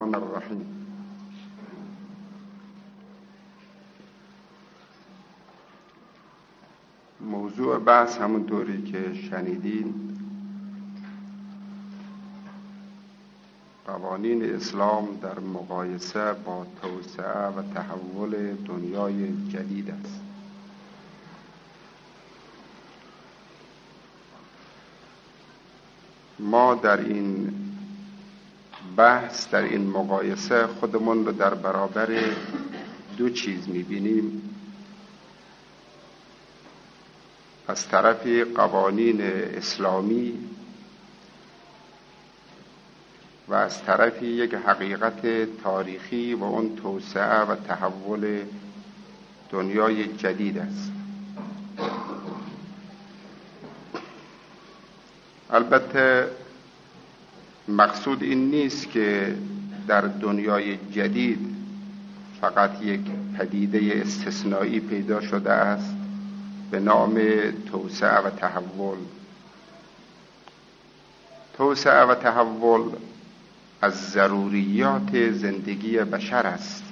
الرحمن الرحیم. موضوع بحث همونطوری که شنیدین قوانین اسلام در مقایسه با توسعه و تحول دنیای جدید است. ما در این بحث، در این مقایسه خودمون رو در برابر دو چیز می‌بینیم. از طرفی قوانین اسلامی و از طرفی یک حقیقت تاریخی و اون توسعه و تحول دنیای جدید است. البته مقصود این نیست که در دنیای جدید فقط یک پدیده استثنایی پیدا شده است به نام توسعه و تحول. توسعه و تحول از ضروریات زندگی بشر است.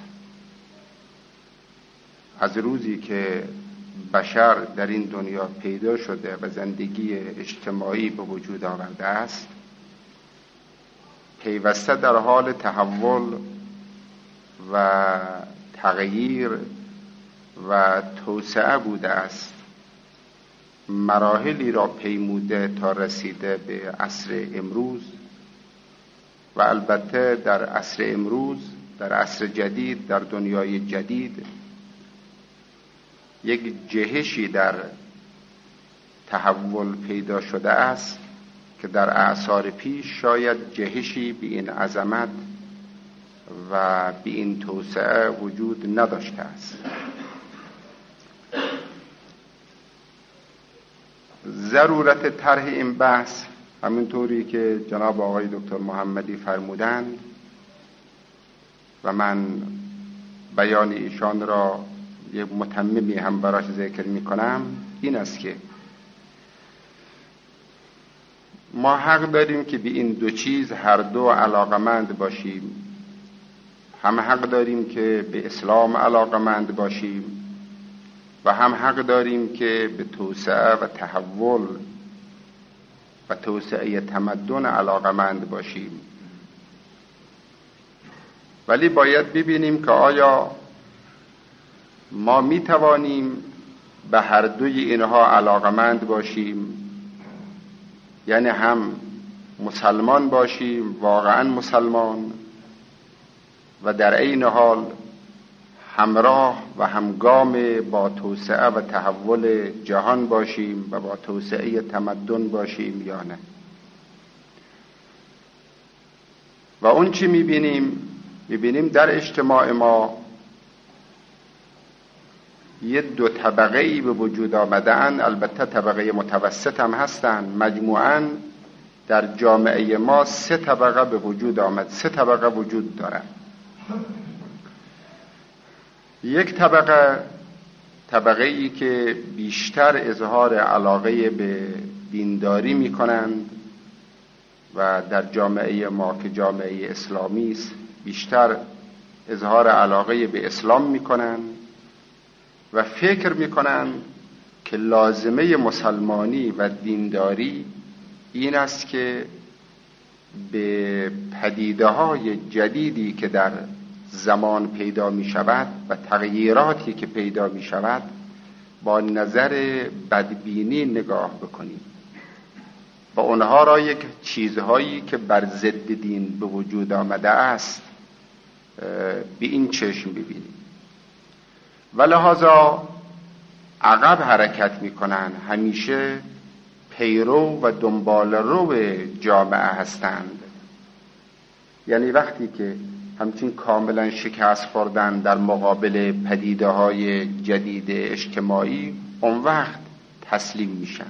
از روزی که بشر در این دنیا پیدا شده و زندگی اجتماعی به وجود آورده است، پیوسته در حال تحول و تغییر و توسعه بوده است. مراحلی را پیموده تا رسیده به عصر امروز و البته در عصر امروز، در عصر جدید، در دنیای جدید یک جهشی در تحول پیدا شده است که در اعصار پیش شاید جهشی به این عظمت و به این توسعه وجود نداشته است. ضرورت طرح این بحث همینطوری که جناب آقای دکتر محمدی فرمودند و من بیان ایشان را یک متممی هم براش ذکر می کنم، این است که ما حق داریم که به این دو چیز هر دو علاقمند باشیم. هم حق داریم که به اسلام علاقمند باشیم و هم حق داریم که به توسعه و تحول و توسعه تمدن علاقمند باشیم. ولی باید ببینیم که آیا ما می توانیم به هر دوی اینها علاقمند باشیم، یعنی هم مسلمان باشیم، واقعا مسلمان، و در عین حال همراه و همگام با توسعه و تحول جهان باشیم و با توسعه تمدن باشیم یا نه. و اون چی میبینیم در اجتماع ما یه دو طبقه‌ای به وجود آمدن، البته طبقه متوسط هم هستن. مجموعاً در جامعه ما سه طبقه به وجود آمد، سه طبقه وجود دارن. یک طبقه‌ای که بیشتر اظهار علاقه به دینداری میکنند و در جامعه ما که جامعه اسلامی است بیشتر اظهار علاقه به اسلام میکنند و فکر میکنند که لازمه مسلمانی و دینداری این است که به پدیده‌های جدیدی که در زمان پیدا می شود و تغییراتی که پیدا می شود با نظر بدبینی نگاه بکنیم و اونها را یک چیزهایی که بر ضد دین به وجود آمده است به این چشم ببینیم و لحاظا عقب حرکت می کنند. همیشه پیرو و دنبال رو جامعه هستند. یعنی وقتی که همچین کاملا شکست خوردن در مقابل پدیده های جدید اجتماعی، اون وقت تسلیم میشن.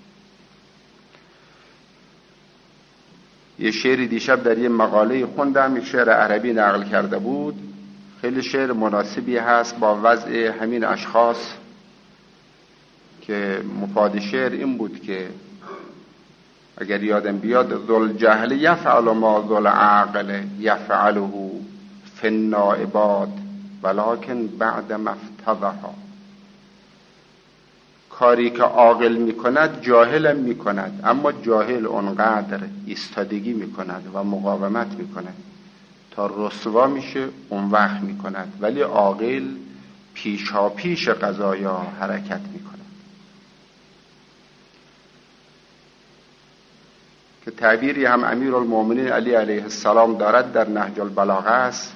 یه شعری دیشب در یه مقاله خوندم، یک شعر عربی نقل کرده بود، خیلی شعر مناسبی هست با وضع همین اشخاص که مفاد شعر این بود که اگر یادم بیاد ذوالجهل یفعل ما ذوالعقل یفعله فی النائبات ولکن بعد ما افتضحا. کاری که عاقل میکند جاهلم میکند، اما جاهل اونقدر ایستادگی میکند و مقاومت میکند تا رسوا میشه اون وقت میکند، ولی عاقل پیشا پیش قضایا حرکت میکند. که تعبیری هم امیرالمومنین علی علیه السلام دارد در نهج البلاغه است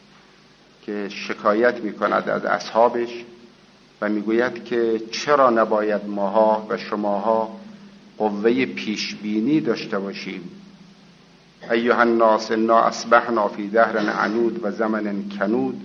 که شکایت میکند از اصحابش و میگوید که چرا نباید ماها و شماها قوه پیشبینی داشته باشیم؟ ایها الناس انا اصبحنا فی دهر عنود و زمن کنود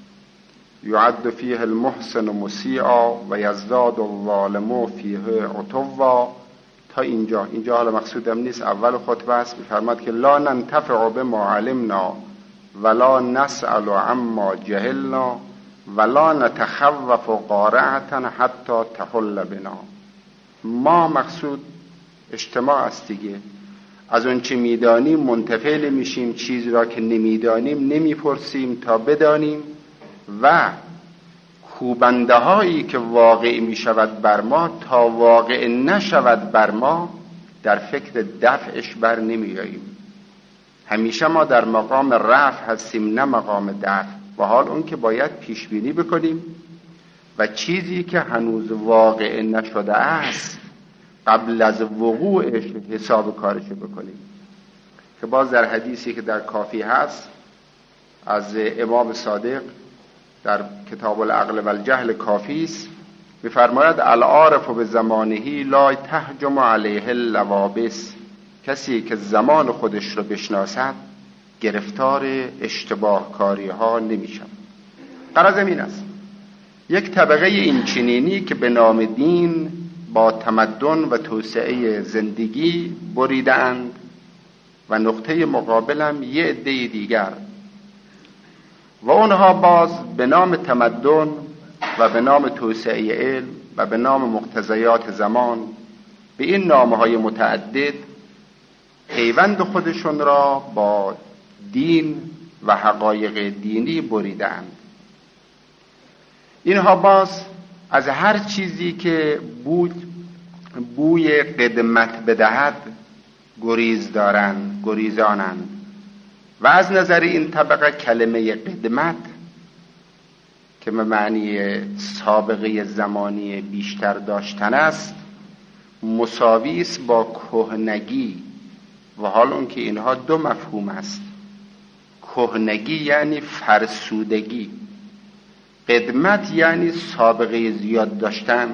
یعد فیه المحسن مسیعا و یزداد الظالم فیه عتوا. تا اینجا حالا مقصودم نیست، اول خطبه است. میفرماد که لا ننتفع بما علمنا ولا نسأل عما جهلنا ولا نتخوف قارعة حتی تحل بنا. ما مقصود اجتماع است دیگه. از اون چه میدانیم منتفع نمیشیم، چیز را که نمیدانیم نمیپرسیم تا بدانیم، و کوبنده هایی که واقع می شود بر ما تا واقع نشود بر ما در فکر دفعش بر نمی آییم. همیشه ما در مقام رفع هستیم نه مقام دفع، و حال اون که باید پیش بینی بکنیم و چیزی که هنوز واقع نشده است قبل از وقوعش حساب کارش بکنیم. که باز در حدیثی که در کافی هست از امام صادق در کتاب العقل و الجهل کافی است، می‌فرماید العارف بزمانه لا تهجم علیه اللوابس. کسی که زمان خودش رو بشناسد گرفتار اشتباه کاری ها نمیشه. غرض این است یک طبقه اینچنینی که به نام دین با تمدن و توسعه زندگی بریدند و نقطه مقابلم یه عده دیگر، و اونها باز به نام تمدن و به نام توسعه علم و به نام مقتضیات زمان به این نامهای متعدد پیوند خودشون را با دین و حقایق دینی بریدند. اینها باز از هر چیزی که بوی قدمت بدهد گریزانند، و از نظر این طبقه کلمه قدمت که به معنی سابقه زمانی بیشتر داشتن است مساوی است با کهنگی، و حال اون که اینها دو مفهوم است. کهنگی یعنی فرسودگی، قدمت یعنی سابقه زیاد داشتن.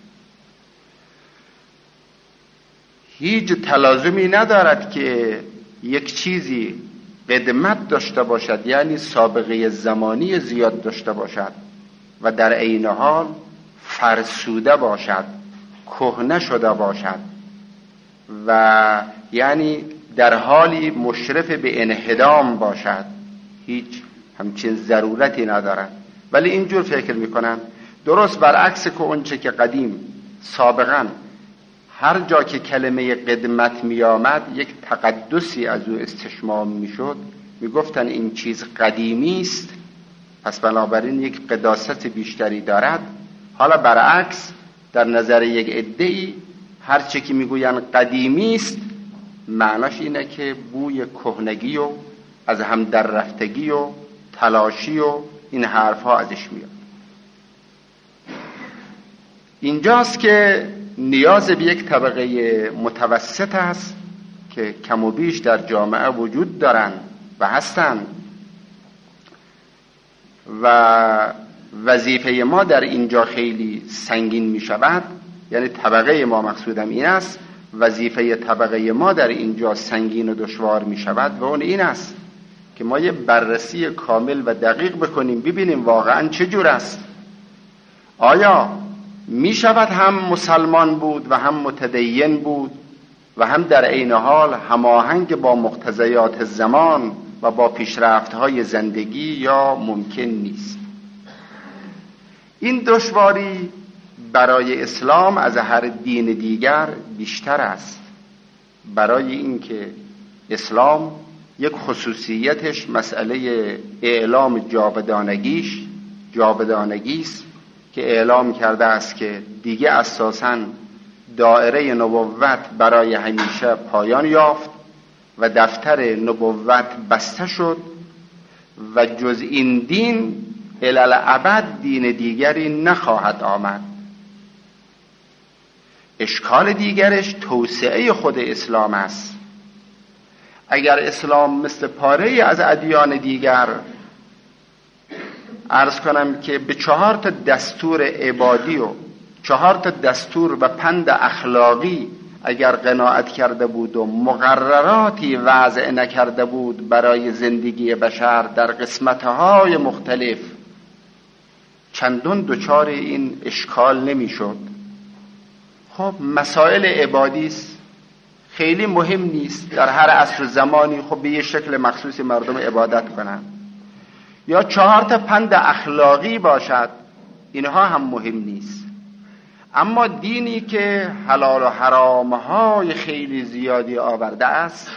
هیچ تلازمی ندارد که یک چیزی قدمت داشته باشد یعنی سابقه زمانی زیاد داشته باشد و در عین حال فرسوده باشد، کهنه شده باشد، و یعنی در حالی مشرف به انهدام باشد. هیچ همچین ضرورتی ندارد. ولی اینجور فکر میکنن درست برعکس که اونچه که قدیم سابقا هر جا که کلمه قدمت می آمد یک تقدسی از او استشمام می شد، می گفتن این چیز قدیمی است پس بنابراین یک قداست بیشتری دارد. حالا برعکس در نظر یک عده‌ای هر چه که می گوین قدیمی است معناش اینه که بوی کهنگی و از هم در رفتگی و تلاشی و این حرفها ازش میاد. اینجاست که نیاز به یک طبقه متوسط است که کم و بیش در جامعه وجود دارند و هستند، و وظیفه ما در اینجا خیلی سنگین می شود. یعنی طبقه ما، مقصودم این است، وظیفه طبقه ما در اینجا سنگین و دشوار می شود و اون این است که ما یه بررسی کامل و دقیق بکنیم، ببینیم واقعا چه جور است. آیا می شود هم مسلمان بود و هم متدین بود و هم در عین حال هماهنگ با مقتضیات زمان و با پیشرفت‌های زندگی، یا ممکن نیست؟ این دشواری برای اسلام از هر دین دیگر بیشتر است، برای اینکه اسلام یک خصوصیتش مسئله اعلام جاودانگی است که اعلام کرده است که دیگه اساساً دایره نبوت برای همیشه پایان یافت و دفتر نبوت بسته شد و جز این دین الالعبد دین دیگری نخواهد آمد. اشکال دیگرش توسعه خود اسلام است. اگر اسلام مثل پاره از ادیان دیگر عرض کنم که به 4 دستور عبادی و 4 دستور و پند اخلاقی اگر قناعت کرده بود و مقرراتی وضع نکرده بود برای زندگی بشر در قسمتهای مختلف، چندان دچار این اشکال نمیشد. خب مسائل عبادی است، خیلی مهم نیست در هر عصر زمانی خب به یه شکل مخصوصی مردم عبادت کنن، یا 4 پند اخلاقی باشد، اینها هم مهم نیست. اما دینی که حلال و حرامهای خیلی زیادی آورده است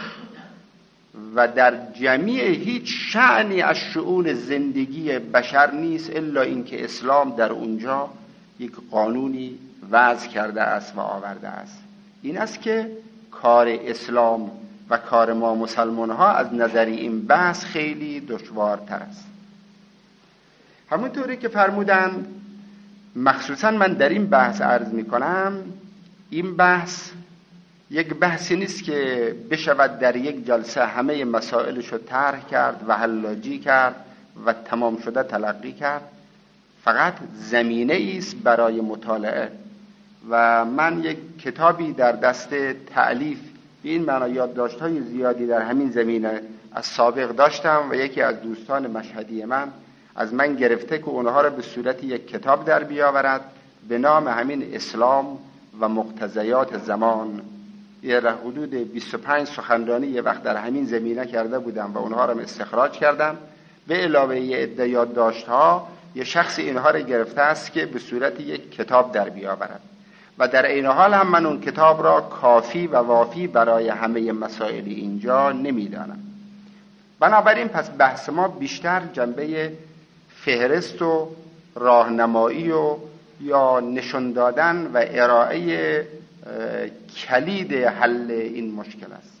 و در جمیع هیچ شأنی از شؤون زندگی بشر نیست الا اینکه اسلام در اونجا یک قانونی وضع کرده است و آورده است. این است که کار اسلام و کار ما مسلمان ها از نظر این بحث خیلی دشوارتر است. همونطوری که فرمودند، مخصوصا من در این بحث عرض می کنم، این بحث یک بحثی نیست که بشود در یک جلسه همه مسائلش رو طرح کرد و حلاجی کرد و تمام شده تلقی کرد. فقط زمینه است برای مطالعه و من یک کتابی در دست تألیف به این معنا یادداشت‌های زیادی در همین زمینه از سابق داشتم و یکی از دوستان مشهدی من از من گرفته که اونها را به صورت یک کتاب در بیاورد به نام همین اسلام و مقتضیات زمان. یه حدود 25 سخنرانی یه وقت در همین زمینه کرده بودم و اونها را استخراج کردم. به علاوه یه عده یادداشت‌ها یه شخص اینها را گرفته است که به صورت یک کتاب در بیاورد و در این حال هم من اون کتاب را کافی و وافی برای همه مسائل اینجا نمیدانم. بنابراین پس بحث ما بیشتر جنبه فهرست و راهنمایی و یا نشان دادن و ارائه کلید حل این مشکل است.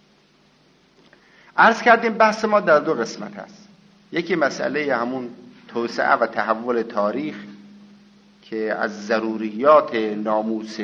عرض کردیم بحث ما در 2 قسمت است. یکی مسئله همون توسعه و تحول تاریخ که از ضروریات ناموس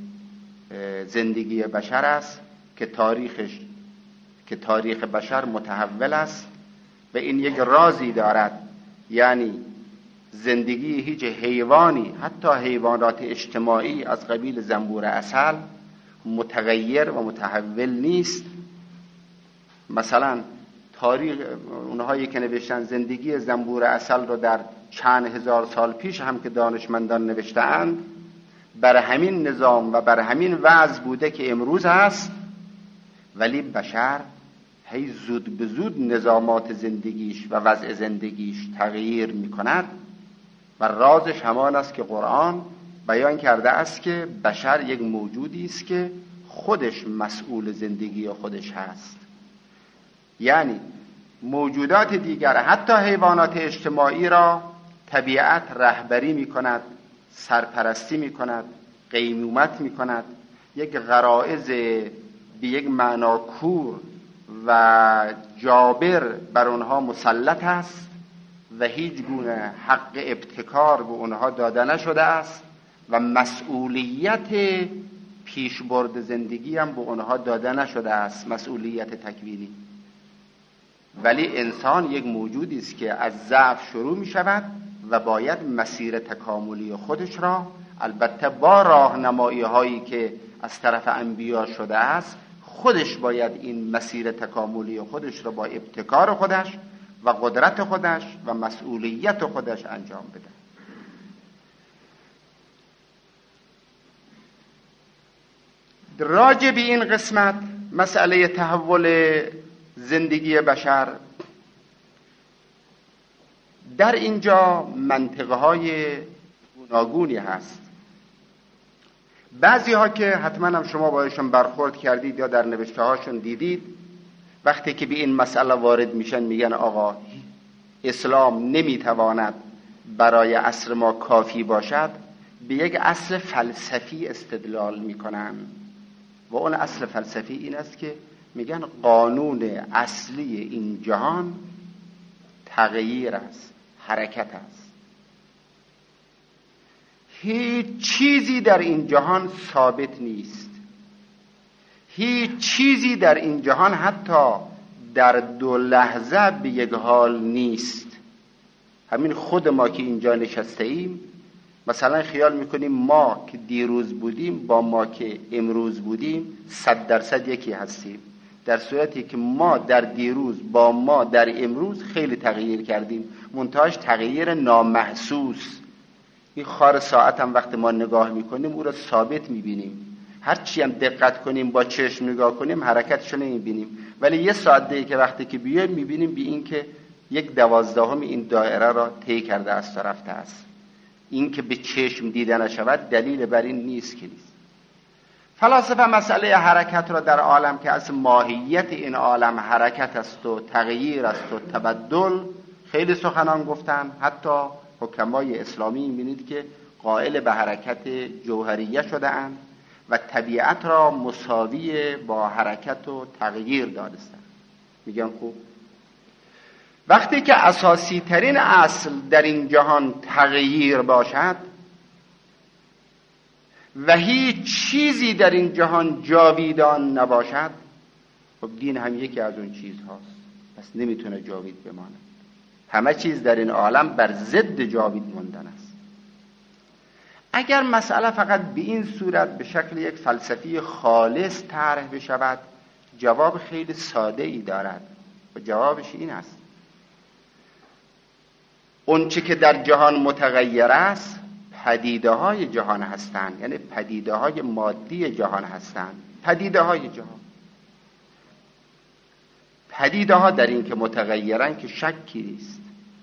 زندگی بشر است که تاریخ بشر متحول است و این یک رازی دارد، یعنی زندگی هیچ حیوانی حتی حیوانات اجتماعی از قبیل زنبور عسل متغیر و متحول نیست. مثلا تاریخ اونهایی که نوشتن زندگی زنبور عسل رو در چند هزار سال پیش هم که دانشمندان نوشته‌اند بر همین نظام و بر همین وضع بوده که امروز هست، ولی بشر هی زود به زود نظامات زندگیش و وضع زندگیش تغییر می کند و رازش همان است که قرآن بیان کرده است که بشر یک موجودی است که خودش مسئول زندگی خودش هست. یعنی موجودات دیگر حتی حیوانات اجتماعی را طبیعت رهبری می کند، سرپرستی می کند، قیمومت می کند، یک غرایز به یک معنا کور و جابر بر آنها مسلط است و هیچ گونه حق ابتکار به آنها داده نشده است و مسئولیت پیشبرد زندگی هم به آنها داده نشده است، مسئولیت تکوینی. ولی انسان یک موجودی است که از ضعف شروع می شود و باید مسیر تکاملی خودش را البته با راهنمایی هایی که از طرف انبیا شده است خودش باید این مسیر تکاملی خودش را با ابتکار خودش و قدرت خودش و مسئولیت خودش انجام بده. راجع به این قسمت مسئله تحول زندگی بشر در اینجا منطقه های گوناگونی هست. بعضی ها که حتما هم شما بایشون برخورد کردید یا در نوشته هاشون دیدید، وقتی که به این مسئله وارد میشن میگن آقا اسلام نمیتواند برای عصر ما کافی باشد، به یک اصل فلسفی استدلال میکنن و اون اصل فلسفی این است که میگن قانون اصلی این جهان تغییر است، حرکت است. هیچ چیزی در این جهان ثابت نیست، هیچ چیزی در این جهان حتی در 2 لحظه به یک حال نیست. همین خود ما که اینجا نشسته ایم، مثلا خیال میکنیم ما که دیروز بودیم با ما که امروز بودیم 100% یکی هستیم، در صورتی که ما در دیروز با ما در امروز خیلی تغییر کردیم، منتهاش تغییر نامحسوس. این خار ساعت هم وقتی ما نگاه میکنیم او را ثابت میبینیم، هرچی هم دقت کنیم با چشم نگاه کنیم حرکتشو نمیبینیم، ولی یه ساعت دیگه که وقتی که بیایم میبینیم بی این که 1/12 این دایره را طی کرده است و رفته است. این که به چشم دیده نشود دلیل بر این نیست که نیست. فلاسفه مسئله حرکت را در عالم که از ماهیت این عالم حرکت است و تغییر است و تبدل خیلی سخنان گفتن. حتی حکمای اسلامی می‌بینید که قائل به حرکت جوهریه شده اند و طبیعت را مساوی با حرکت و تغییر دانستند. میگن خوب وقتی که اساسی ترین اصل در این جهان تغییر باشد و هیچ چیزی در این جهان جاویدان نباشد، خب دین هم یکی از اون چیز هاست، پس نمیتونه جاوید بماند. همه چیز در این عالم بر ضد جاوید ماندن است. اگر مسئله فقط به این صورت به شکل یک فلسفی خالص طرح بشود، جواب خیلی ساده ای دارد و جوابش این است: اون چه که در جهان متغیر است پدیده های جهان هستند، یعنی پدیده های مادی جهان هستند. پدیده های جهان، پدیده ها در این که متغیرن که شکی نیست.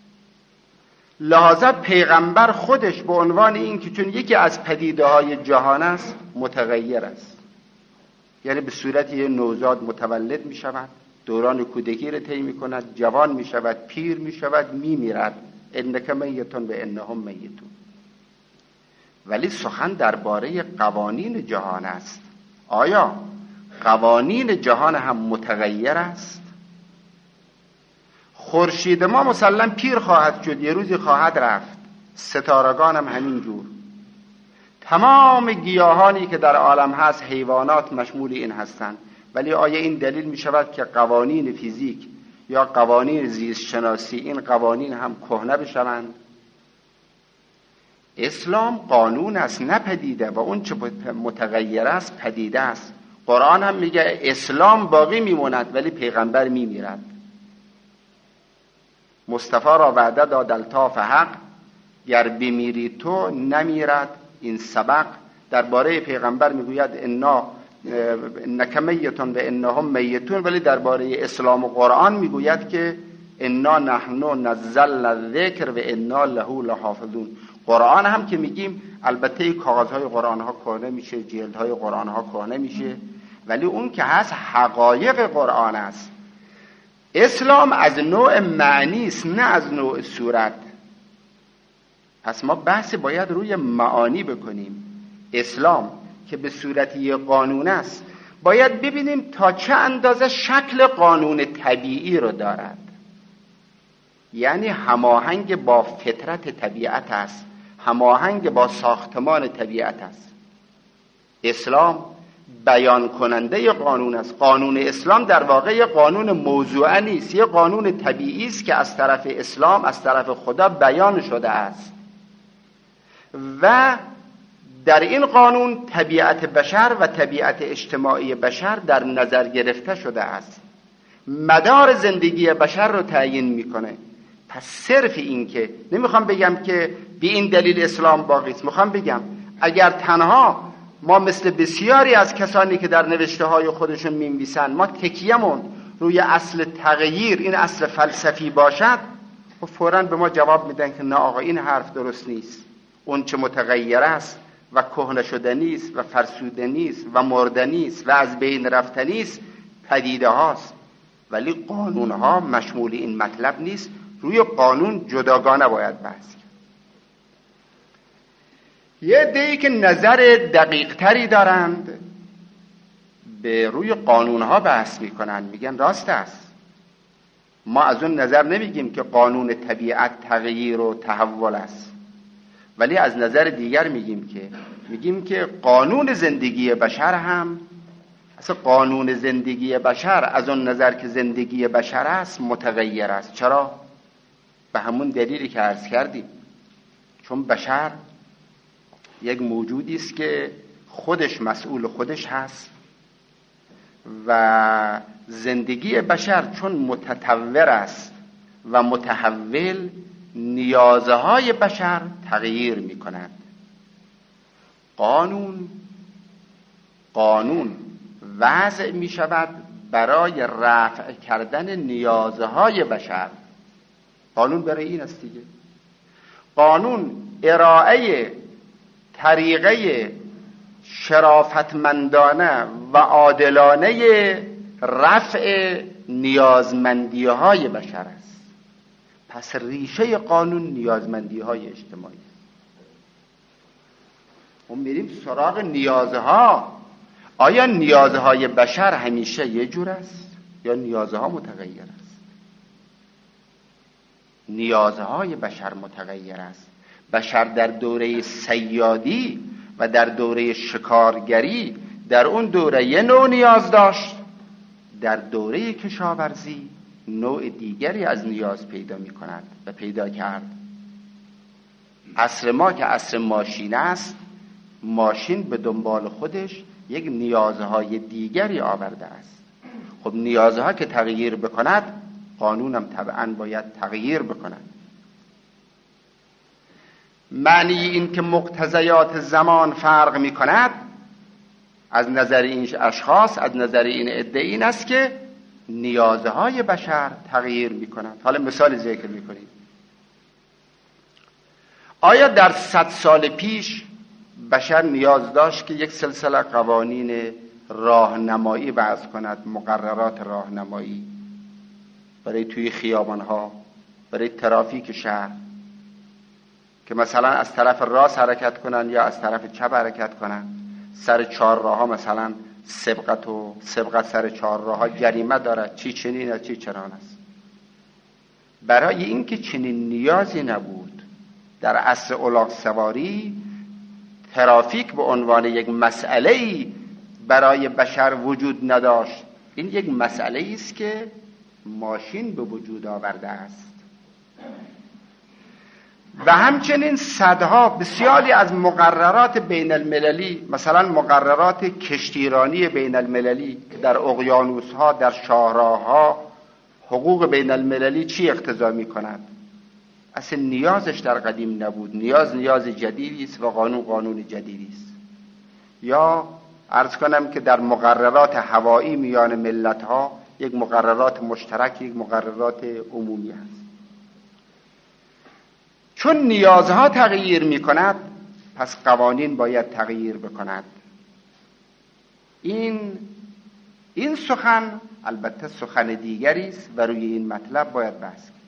لحاظا پیغمبر خودش به عنوان این که چون یکی از پدیده های جهان است متغیر است، یعنی به صورت یه نوزاد متولد می شود، دوران کودکی را طی می کند، جوان می شود، پیر می شود، می میرد. انک میتون و انهم میتون. ولی سخن درباره قوانین جهان است. آیا قوانین جهان هم متغیر است؟ خورشید ما مسلم پیر خواهد شد، یه روزی خواهد رفت، ستارگان هم همین جور، تمام گیاهانی که در عالم هست، حیوانات مشمول این هستند. ولی آیا این دلیل می شود که قوانین فیزیک یا قوانین زیست شناسی این قوانین هم کهنه بشوند؟ اسلام قانون است نه پدیده، و اون چه متغیر است پدیده است. قرآن هم میگه اسلام باقی میموند ولی پیغمبر میمیرد. مصطفی را وعده داد الطاف حق، گر بمیری تو نمیرد این سبق. درباره پیغمبر میگوید انک میتون و انهم میتون، ولی درباره اسلام و قرآن میگوید که انا نحن نزلنا الذکر و انا له لحافظون. قرآن هم که میگیم البته کاغذهای قرآن ها کهنه میشه، جلدهای قرآن ها کهنه میشه، ولی اون که هست حقایق قرآن است. اسلام از نوع معنی است نه از نوع صورت. پس ما بحث باید روی معانی بکنیم. اسلام که به صورت یک قانون است باید ببینیم تا چه اندازه شکل قانون طبیعی رو دارد، یعنی هماهنگ با فطرت طبیعت است، هماهنگ با ساختمان طبیعت است. اسلام بیان کننده قانون است. قانون اسلام در واقع یک قانون موضوعی نیست، یک قانون طبیعی است که از طرف اسلام، از طرف خدا بیان شده است و در این قانون طبیعت بشر و طبیعت اجتماعی بشر در نظر گرفته شده است، مدار زندگی بشر رو تعیین میکنه. پس صرف این که نمیخوام بگم که به این دلیل اسلام باقی است، میخوام بگم اگر تنها ما مثل بسیاری از کسانی که در نوشته های خودشون می‌نویسن ما تکیه‌مون روی اصل تغییر، این اصل فلسفی باشد، و فوراً به ما جواب میدن که نه آقا این حرف درست نیست. اون چه متغیر است و کهنه شدنی است و فرسودنی است و مردنی است و از بین رفتنی است پدیده هاست، ولی قانون ها مشمول این مطلب نیست. روی قانون جداگانه باید بحث کرد. یه عده‌ای که نظر دقیق تری دارند به روی قانون ها بحث میکنن، میگن راست است، ما از اون نظر نمیگیم که قانون طبیعت تغییر و تحول است، ولی از نظر دیگر میگیم که قانون زندگی بشر هم، اصلا قانون زندگی بشر از اون نظر که زندگی بشر است متغیر است. چرا؟ به همون دلیلی که عرض کردیم، چون بشر یک موجودی است که خودش مسئول خودش هست و زندگی بشر چون متطور است و متحول، نیازهای بشر تغییر می کند. قانون وضع می شود برای رفع کردن نیازهای بشر. قانون برای این است دیگه. قانون ارائه طریقه شرافتمندانه و عادلانه رفع نیازمندی های بشر است. پس ریشه قانون نیازمندی های اجتماعی است. ما میریم سراغ نیازها. آیا نیازهای بشر همیشه یه جور است یا نیازها متغیر است؟ نیازهای بشر متغیر است. بشر در دوره صیادی و در دوره شکارگری در اون دوره یه نوع نیاز داشت، در دوره کشاورزی نوع دیگری از نیاز پیدا می کند و پیدا کرد. عصر ما که عصر ماشین است، ماشین به دنبال خودش یک نیازهای دیگری آورده است. خب نیازها که تغییر بکند، قانونم طبعا باید تغییر بکند. معنی این که مقتضیات زمان فرق می کند از نظر این اشخاص، از نظر این عده، این است که نیازهای بشر تغییر می کند. حالا مثال ذکر می کنیم. آیا در 100 سال پیش بشر نیاز داشت که یک سلسله قوانین راهنمایی وضع کند، مقررات راهنمایی برای توی خیابانها، برای ترافیک شهر، که مثلا از طرف راست حرکت کنن یا از طرف چپ حرکت کنن؟ سر چهارراه‌ها مثلا سبقت سر چهارراه‌ها جریمه دارد، چی چنین است چی چنان است. برای اینکه چنین نیازی نبود، در عصر الاغ سواری ترافیک به عنوان یک مسئله‌ای برای بشر وجود نداشت. این یک مسئله است که ماشین به وجود آورده است. و همچنین صدها بسیاری از مقررات بین المللی، مثلا مقررات کشتیرانی بین المللی که در اقیانوس‌ها، در شاهراه‌ها حقوق بین المللی چی اقتضا می‌کند؟ اصلا نیازش در قدیم نبود. نیاز جدیدی است و قانون جدیدی است. یا عرض کنم که در مقررات هوایی میان ملت‌ها یک مقررات مشترک، یک مقررات عمومی است. چون نیازها تغییر می کند، پس قوانین باید تغییر بکند. این سخن البته سخن دیگری است و روی این مطلب باید بحث کنیم.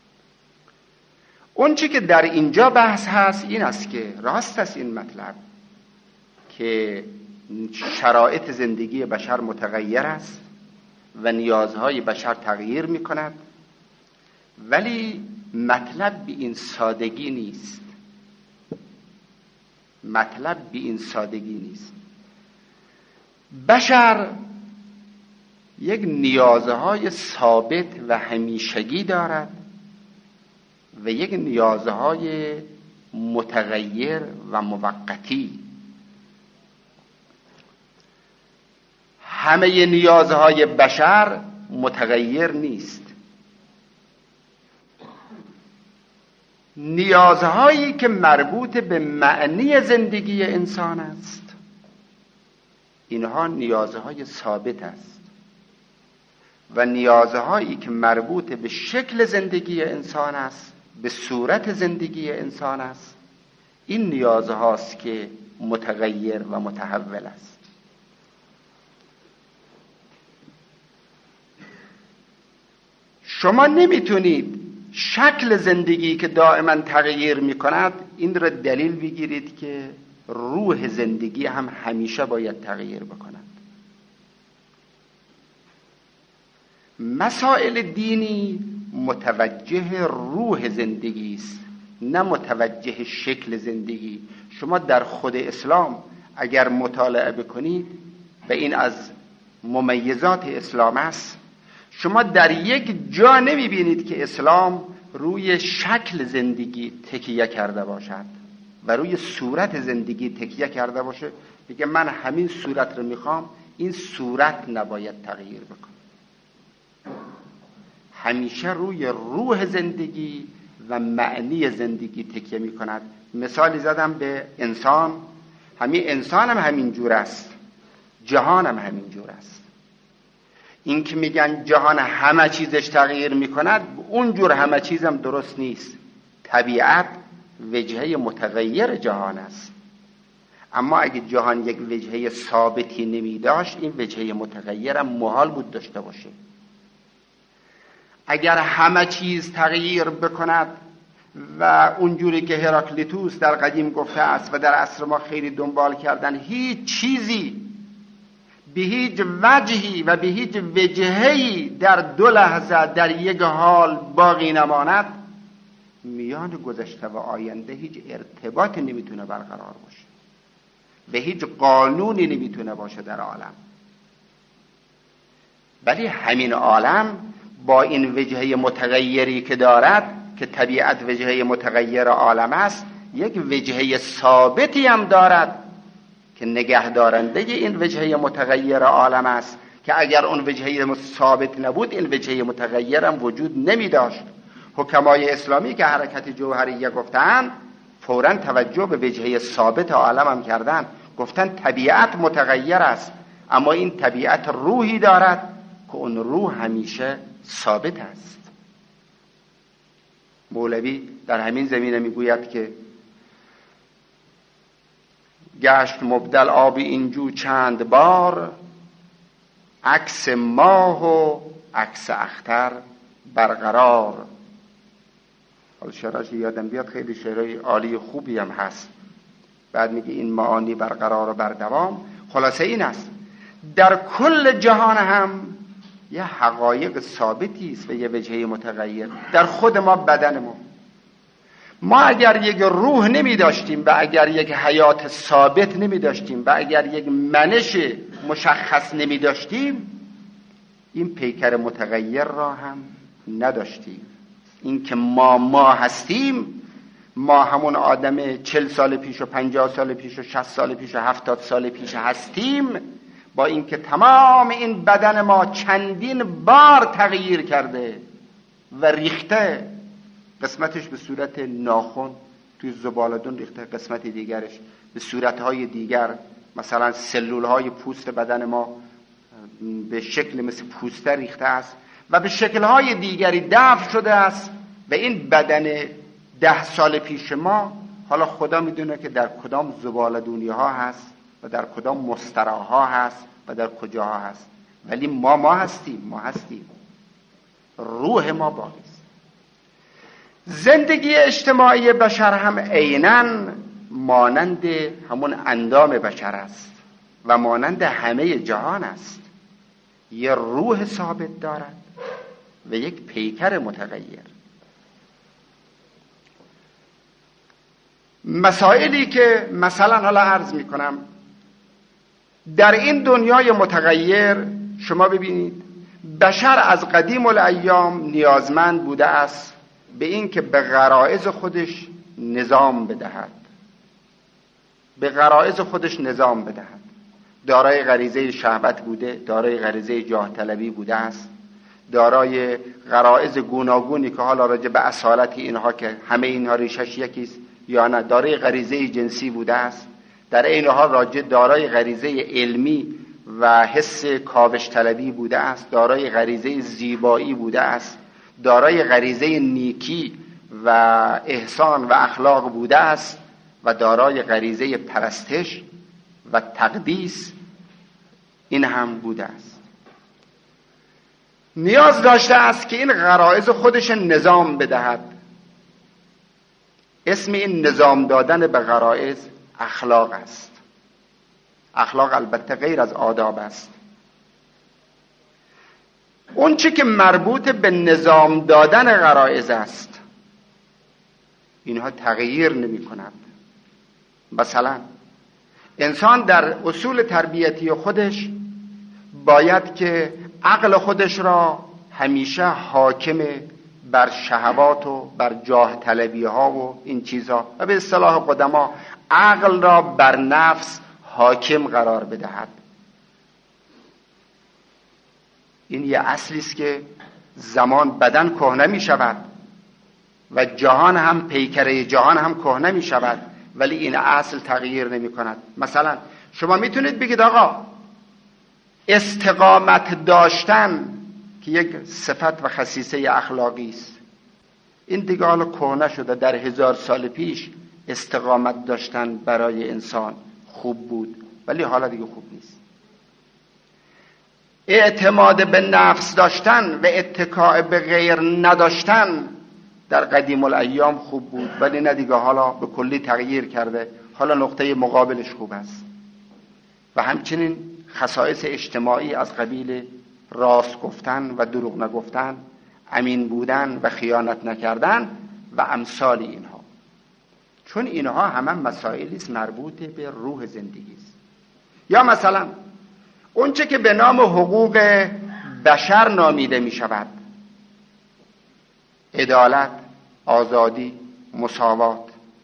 اون چی که در اینجا بحث هست این است که راست است این مطلب که شرایط زندگی بشر متغیر است و نیازهای بشر تغییر می کند، ولی مطلب به این سادگی نیست. بشر یک نیازهای ثابت و همیشگی دارد و یک نیازهای متغیر و موقتی. همه نیازهای بشر متغیر نیست. نیازهایی که مربوط به معنی زندگی انسان است، اینها نیازهای ثابت است، و نیازهایی که مربوط به شکل زندگی انسان است، به صورت زندگی انسان است، این نیازهاست که متغیر و متحول است. شما نمیتونید شکل زندگی که دائما تغییر میکند این را دلیل بگیرید که روح زندگی هم همیشه باید تغییر بکند. مسائل دینی متوجه روح زندگی است، نه متوجه شکل زندگی. شما در خود اسلام اگر مطالعه بکنید و این از ممیزات اسلام است، شما در یک جا نمیبینید که اسلام روی شکل زندگی تکیه کرده باشد و روی صورت زندگی تکیه کرده باشه بگه من همین صورت رو میخوام، این صورت نباید تغییر بکنه. همیشه روی روح زندگی و معنی زندگی تکیه میکند. مثالی زدم به انسان، همین انسان هم همین جور است، جهان هم همین جور است. این که میگن جهان همه چیزش تغییر میکند، اونجور همه چیزم درست نیست. طبیعت وجهه متغیر جهان است، اما اگه جهان یک وجهه ثابتی نمی داشت، این وجهه متغیرم محال بود داشته باشه. اگر همه چیز تغییر بکند و اونجوری که هراکلیتوس در قدیم گفته است و در عصر ما خیلی دنبال کردن، هیچ چیزی به هیچ وجهی و به هیچ وجهی در 2 لحظه در یک حال باقی نماند، میان گذشته و آینده هیچ ارتباطی نمیتونه برقرار باشه، به هیچ قانونی نمیتونه باشه در عالم. ولی همین عالم با این وجهه متغیری که دارد، که طبیعت وجهه متغیر عالم است، یک وجهه ثابتی هم دارد که نگهدارنده این وجهه متغیر عالم است، که اگر اون وجهه ثابت نبود این وجهه متغیر هم وجود نمی داشت. حکمای اسلامی که حرکت جوهریه گفتن، فوراً توجه به وجهه ثابت عالم هم کردن، گفتن طبیعت متغیر است، اما این طبیعت روحی دارد که اون روح همیشه ثابت است. مولوی در همین زمینه میگوید که گشت مبدل آب اینجو چند بار، عکس ماه و عکس اختر برقرار. حالا شعرش یادم بیاد، خیلی شعرهای عالی خوبی هم هست. بعد میگه این معانی برقرار و بردوام. خلاصه این است در کل جهان هم یه حقایق ثابتی است و یه وجهه متغیر. در خود ما، بدن ما اگر یک روح نمی داشتیم و اگر یک حیات ثابت نمی داشتیم و اگر یک منش مشخص نمی داشتیم، این پیکر متغیر را هم نداشتیم. این که ما هستیم، ما همون آدم 40 سال پیش و 50 سال پیش و 60 سال پیش و 70 سال پیش هستیم، با اینکه تمام این بدن ما چندین بار تغییر کرده و ریخته، قسمتش به صورت ناخن توی زبالدون ریخته، قسمت دیگرش به صورتهای دیگر، مثلا سلولهای پوست بدن ما به شکل مثل پوسته ریخته است و به شکلهای دیگری دفع شده است. و این بدن 10 سال پیش ما، حالا خدا میدونه که در کدام زبالدونی ها هست و در کدام مستراها هست و در کجاها هست، ولی ما هستیم. روح ما باقی است. زندگی اجتماعی بشر هم عیناً مانند همون اندام بشر است و مانند همه جهان است. یه روح ثابت دارد و یک پیکر متغیر. مسائلی که مثلا حالا عرض می کنم، در این دنیای متغیر شما ببینید بشر از قدیم الایام نیازمند بوده است به این که به غرایز خودش نظام بدهد، دارای غریزه شهوت بوده، دارای غریزه جاه طلبی بوده است، دارای غرایز گوناگونی که حالا راجع به اصالت اینها که همه اینها ریشش یکیست یا نه، دارای غریزه جنسی بوده است، در این حال دارای غریزه علمی و حس کاوش طلبی بوده است، دارای غریزه زیبایی بوده است، دارای غریزه نیکی و احسان و اخلاق بوده است و دارای غریزه پرستش و تقدیس این هم بوده است. نیاز داشته است که این غرایز خودش نظام بدهد. اسم این نظام دادن به غرایز اخلاق است. اخلاق البته غیر از آداب است. اون چی که مربوط به نظام دادن غرایز است اینها تغییر نمی کند. مثلا انسان در اصول تربیتی خودش باید که عقل خودش را همیشه حاکم بر شهوات و بر جاه طلبی ها و این چیزها و به اصطلاح قدما عقل را بر نفس حاکم قرار بدهد. این یه اصلی است که زمان بدن کهنه می شود و جهان هم پیکره جهان هم کهنه می شود، ولی این اصل تغییر نمی کند. مثلا شما میتونید بگید آقا استقامت داشتن که یک صفت و خصیصه اخلاقی است، این دیگه حالا کهنه شده. در 1000 سال پیش استقامت داشتن برای انسان خوب بود، ولی حالا دیگه خوب نیست. اعتماد به نفس داشتن و اتکاء به غیر نداشتن در قدیم الایام خوب بود، ولی نه دیگه، حالا به کلی تغییر کرده. حالا نقطه مقابلش خوب است. و همچنین خصایص اجتماعی از قبیل راست گفتن و دروغ نگفتن، امین بودن و خیانت نکردن و امثال اینها، چون اینها همه مسائلی است مربوط به روح زندگی است. یا مثلا اونچه که به نام حقوق بشر نامیده می شود، عدالت، آزادی، مساوات،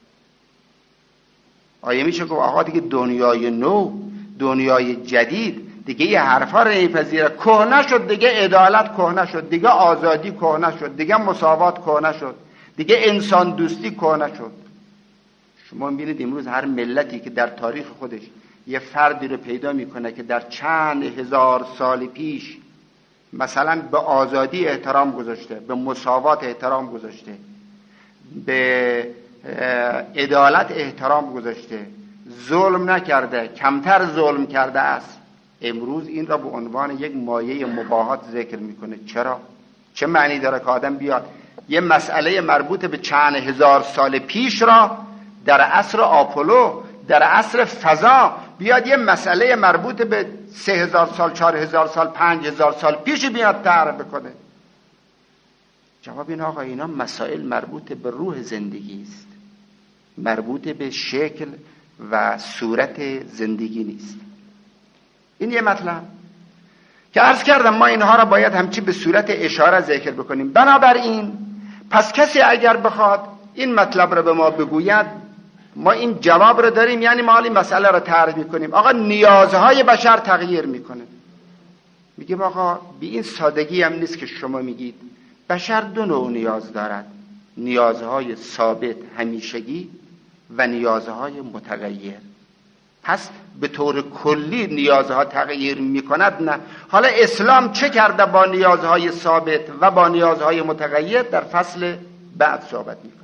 آیا میشه گفت آقا دیگه دنیای نو، دنیای جدید دیگه یه حرفا رو نمیپذیره، کهنه شد دیگه، عدالت کهنه شد دیگه، آزادی کهنه شد دیگه، مساوات کهنه شد دیگه، انسان دوستی کهنه شد. شما میبینید امروز هر ملتی که در تاریخ خودش یه فردی رو پیدا میکنه که در چند 1000 سال پیش مثلا به آزادی احترام گذاشته، به مساوات احترام گذاشته، به عدالت احترام گذاشته، ظلم نکرده، کمتر ظلم کرده است، امروز این را به عنوان یک مایه مباهات ذکر میکنه. چرا؟ چه معنی داره که آدم بیاد یه مسئله مربوط به چند 1000 سال پیش را در عصر آپولو، در عصر فضا، بیاد یه مسئله مربوط به 3000 سال، 4000 سال، 5000 سال پیش بیاد تعریف بکنه؟ جواب این آقا اینا مسائل مربوط به روح زندگی است، مربوط به شکل و صورت زندگی نیست. این یه مطلب که عرض کردم ما اینها را باید همچی به صورت اشاره ذکر بکنیم. بنابراین پس کسی اگر بخواد این مطلب را به ما بگوید، ما این جواب را داریم، یعنی ما این مسئله را تعریف میکنیم. آقا نیازهای بشر تغییر میکنه. میگیم آقا به این سادگی هم نیست که شما میگید. بشر 2 نوع نیاز دارد، نیازهای ثابت همیشگی و نیازهای متغیر. پس به طور کلی نیازها تغییر میکند؟ نه. حالا اسلام چه کرده با نیازهای ثابت و با نیازهای متغیر در فصل بعد صحبت میکنیم.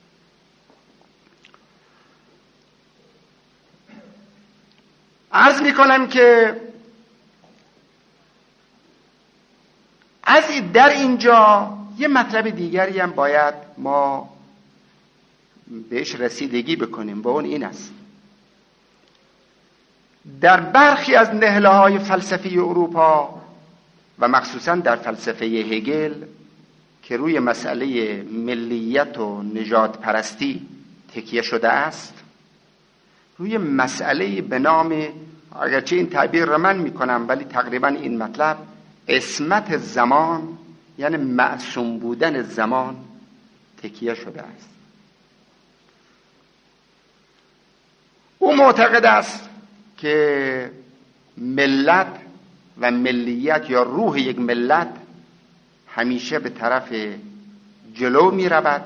عرض میکنم که از در اینجا یه مطلب دیگری هم باید ما بهش رسیدگی بکنیم و اون این است: در برخی از نهله‌های فلسفی اروپا و مخصوصا در فلسفه هگل که روی مسئله ملیت و نژاد پرستی تکیه شده است، روی مسئله به نام، اگرچه این تعبیر را من میکنم ولی تقریبا این مطلب، عصمت زمان، یعنی معصوم بودن زمان تکیه شده است. او معتقد است که ملت و ملیت یا روح یک ملت همیشه به طرف جلو می رود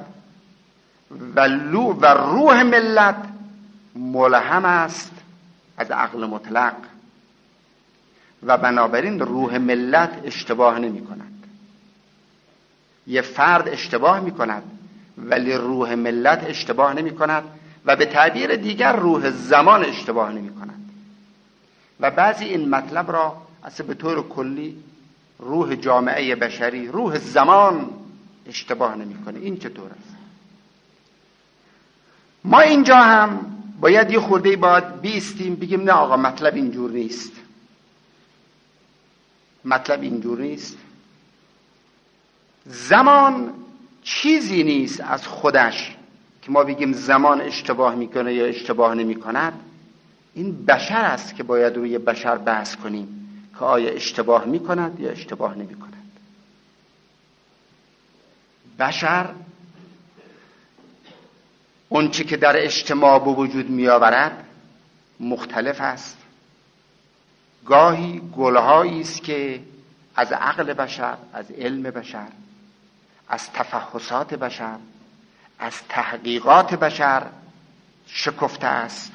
و روح ملت ملهم است از عقل مطلق و بنابراین روح ملت اشتباه نمی کند. یه فرد اشتباه می کند ولی روح ملت اشتباه نمی کند و به تعبیر دیگر روح زمان اشتباه نمی کند. و بعضی این مطلب را اصلا به طور کلی روح جامعه بشری، روح زمان اشتباه نمی کنه. این چطور است؟ ما اینجا هم باید یه خورده باید بیستیم بگیم نه آقا مطلب اینجور نیست. مطلب اینجور نیست. زمان چیزی نیست از خودش که ما بگیم زمان اشتباه میکنه یا اشتباه نمی کند. این بشر است که باید روی بشر بحث کنیم که آیا اشتباه میکند یا اشتباه نمی کند. بشر اون چی که در اجتماع به وجود می آورد مختلف است. گاهی گلهایی است که از عقل بشر، از علم بشر، از تفحصات بشر، از تحقیقات بشر شکفته است.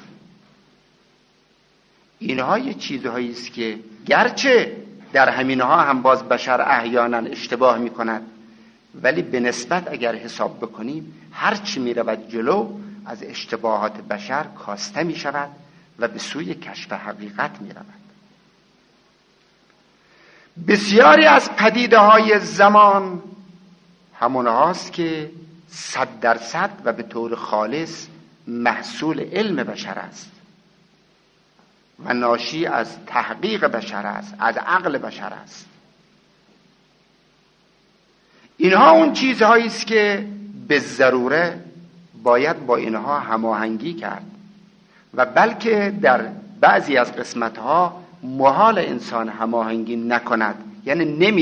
اینها یه چیزهایی است که گرچه در همینها هم باز بشر احیانا اشتباه می کند، ولی به نسبت اگر حساب بکنیم هر چی می رود جلو از اشتباهات بشر کاسته می شود و به سوی کشف حقیقت می رود. بسیاری از پدیده های زمان همون هاست که 100% و به طور خالص محصول علم بشر است و ناشی از تحقیق بشر است، از عقل بشر است. اینها اون چیزهایی است که به ضروره باید با اینها هماهنگی کرد و بلکه در بعضی از قسمتها محال انسان هماهنگی نکند، یعنی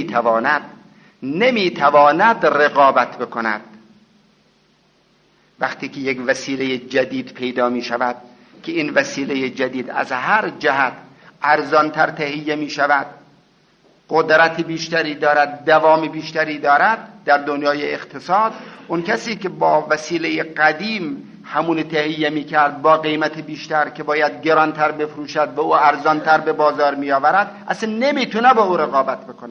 نمیتواند رقابت بکند. وقتی که یک وسیله جدید پیدا می شود که این وسیله جدید از هر جهت ارزانتر تهیه می شود، قدرت بیشتری دارد، دوام بیشتری دارد در دنیای اقتصاد، اون کسی که با وسیله قدیم همون تهیه میکرد با قیمت بیشتر که باید گرانتر بفروشد و او ارزانتر به بازار میآورد، اصلا نمیتونه با او رقابت بکنه.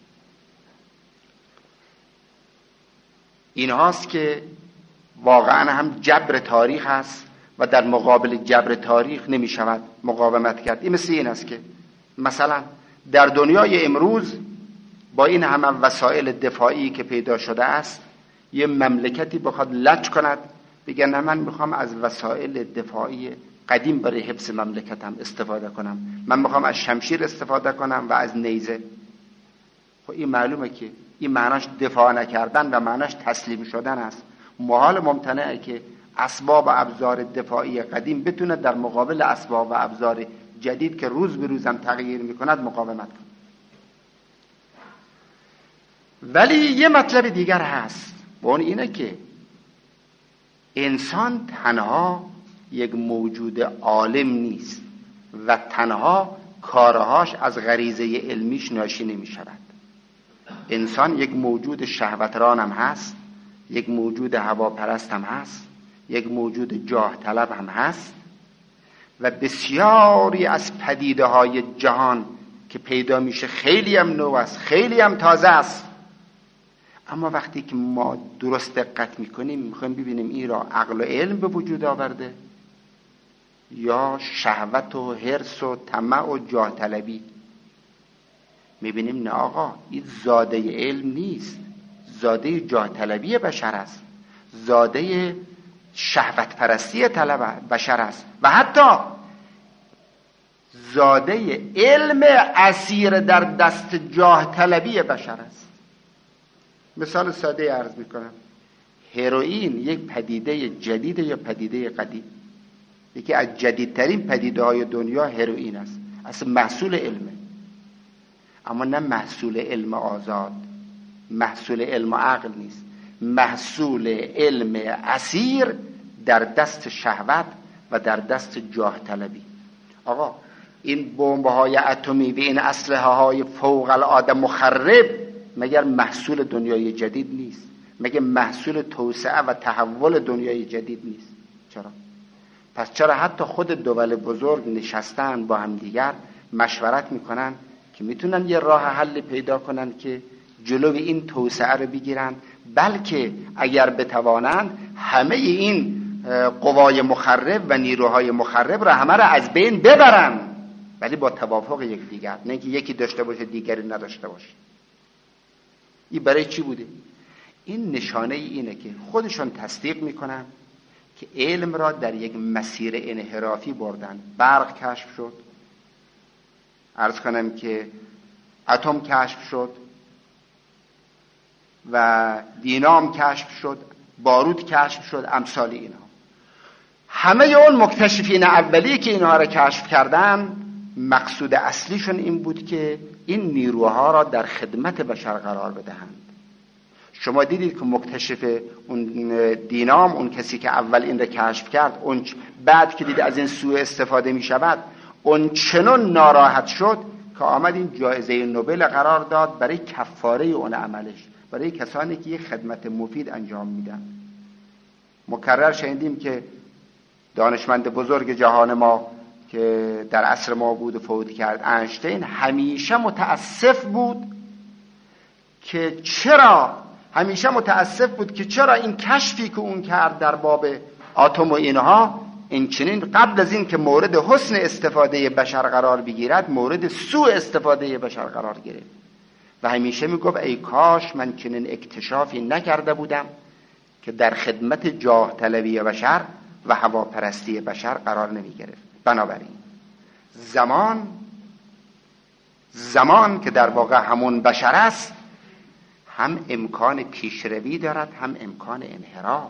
این هاست که واقعا هم جبر تاریخ هست و در مقابل جبر تاریخ نمیشود مقاومت کرد. این مثل این است که مثلا در دنیای امروز با این همه وسایل دفاعی که پیدا شده است، یه مملکتی بخواد لج کند بگه نه من میخوام از وسایل دفاعی قدیم برای حفظ مملکتم استفاده کنم، من میخوام از شمشیر استفاده کنم و از نیزه. خب این معلومه که این معناش دفاع نکردن و معناش تسلیم شدن است. محال ممتنعه که اسباب و ابزار دفاعی قدیم بتونه در مقابل اسباب و ابزار جدید که روز به روزم تغییر میکند مقاومت کنه. ولی یه مطلب دیگر هست و اون اینه که انسان تنها یک موجود عالم نیست و تنها کارهاش از غریزه علمیش ناشی نمی شود. انسان یک موجود شهوتران هم هست، یک موجود هواپرست هم هست، یک موجود جاه طلب هم هست و بسیاری از پدیده های جهان که پیدا میشه خیلی هم نو است، خیلی هم تازه است. اما وقتی که ما درست دقت میکنیم میخوایم ببینیم این را عقل و علم به وجود آورده یا شهوت و حرص و طمع و جاه طلبی، میبینیم نه آقا این زاده علم نیست، زاده جاه طلبی بشر است، زاده شهوت پرستی بشر است و حتی زاده علم اسیر در دست جاه طلبی بشر است. مثال ساده عرض میکنم، هروئین یک پدیده جدیده یا پدیده قدیم؟ یکی از جدیدترین پدیده های دنیا هروئین است، اصلا محصول علمه، اما نه محصول علم آزاد، محصول علم و عقل نیست، محصول علم اسیر در دست شهوت و در دست جاه طلبی. آقا این بمب‌های اتمی و این اسلحه های فوق العاده مخرب مگر محصول دنیای جدید نیست؟ مگر محصول توسعه و تحول دنیای جدید نیست؟ چرا؟ پس چرا حتی خود دول بزرگ نشستن با هم دیگر مشورت میکنن که میتونن یه راه حل پیدا کنن که جلوی این توسعه رو بگیرن، بلکه اگر بتوانند همه این قوای مخرب و نیروهای مخرب را همه را از بین ببرن، ولی با توافق یکدیگر، نه که یکی داشته باشه دیگری نداشته باشه. این برای چی بوده؟ این نشانه اینه که خودشون تصدیق میکنن که علم را در یک مسیر انحرافی بردن. برق کشف شد، عرض کنم که اتم کشف شد و دینام کشف شد، بارود کشف شد، امثال اینها. همه اون مکتشفین اولی که اینها را کشف کردن مقصود اصلیشون این بود که این نیروها را در خدمت بشر قرار بدهند. شما دیدید که مکتشف اون دینام، اون کسی که اول این را کشف کرد، اون بعد که دید از این سوء استفاده می شود، اون چنان ناراحت شد که آمد این جایزه نوبل قرار داد برای کفاره اون عملش، برای کسانی که یک خدمت مفید انجام میدن. مکرر شنیدیم که دانشمند بزرگ جهان ما که در عصر ما بود و فوت کرد، اینشتین، همیشه متاسف بود که چرا این کشفی که اون کرد در باب اتم و اینها، این چنین قبل از این که مورد حسن استفاده بشر قرار بگیرد مورد سوء استفاده بشر قرار گرفت. و همیشه میگفت ای کاش من چنین اکتشافی نکرده بودم که در خدمت جاه طلبی بشر و هواپرستی بشر قرار نمی گرفت. بنابراین زمان که در واقع همون بشر است، هم امکان پیشروی دارد هم امکان انحراف.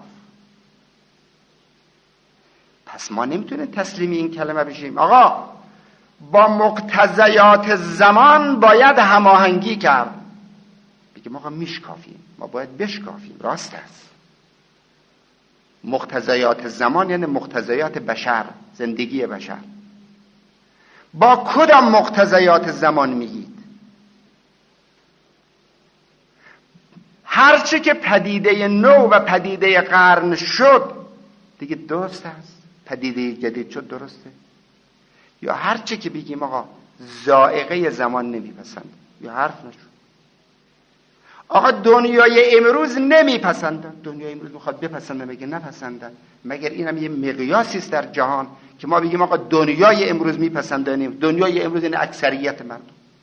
پس ما نمیتونیم تسلیم این کلمه بشیم آقا با مقتضیات زمان باید هماهنگی کرد. بگیم آقا میشکافیم، ما باید بشکافیم. راست است. مقتضیات زمان یعنی مقتضیات بشر، زندگی بشر. با کدام مقتضیات زمان میگید؟ هرچی که پدیده نو و پدیده قرن شد دیگه درست است، پدیده جدید شد درسته؟ یا هرچی که بگیم آقا ذائقه زمان نمیپسند، یا حرف نشد. آقا دنیای امروز نمیپسندن، دنیای امروز میخواد بپسنده مگه نپسندن؟ مگر اینم یه مقیاسی است در جهان که ما بگیم آقا دنیای امروز میپسندن؟ دنیای امروز این اکثریت مردم.